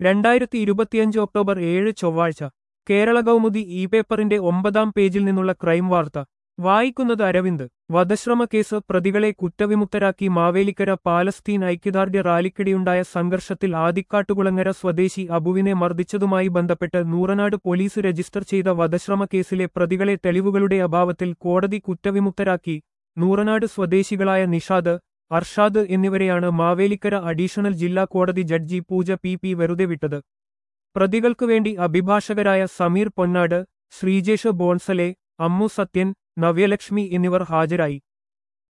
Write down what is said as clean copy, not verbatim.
2025 October 7 ചൊവ്വാഴ്ച Kerala Kaumudi E പേപ്പറിന്റെ 9-ാം പേജിൽ നിന്നുള്ള ക്രൈം വാർത്ത വായിക്കുന്നത് അരവിന്ദ്. വധശ്രമ കേസ് പ്രതികളെ കുറ്റവിമുക്തരാക്കി മാവേലിക്കര. പാലസ്തീൻ ഐക്യദാർഢ്യ റാലിക്കിടെയുണ്ടായ സംഘർഷത്തിൽ ആദിക്കാട്ടുകുളങ്ങര സ്വദേശി അബുവിനെ മർദ്ദിച്ചതുമായി ബന്ധപ്പെട്ട് നൂറനാട് പോലീസ് രജിസ്റ്റർ ചെയ്ത വധശ്രമ കേസിലെ പ്രതികളെ തെളിവുകളുടെ അഭാവത്തിൽ കോടതി കുറ്റവിമുക്തരാക്കി. നൂറനാട് സ്വദേശികളായ നിഷാദ്, അർഷാദ് എന്നിവരെയാണ് മാവേലിക്കര അഡീഷണൽ ജില്ലാ കോടതി ജഡ്ജി പൂജ പി വെറുതെ വിട്ടത്. പ്രതികൾക്കുവേണ്ടി അഭിഭാഷകരായ സമീർ പൊന്നാട്, ശ്രീജേഷ് ബോൺസലെ, അമ്മു സത്യൻ, നവ്യലക്ഷ്മി എന്നിവർ ഹാജരായി.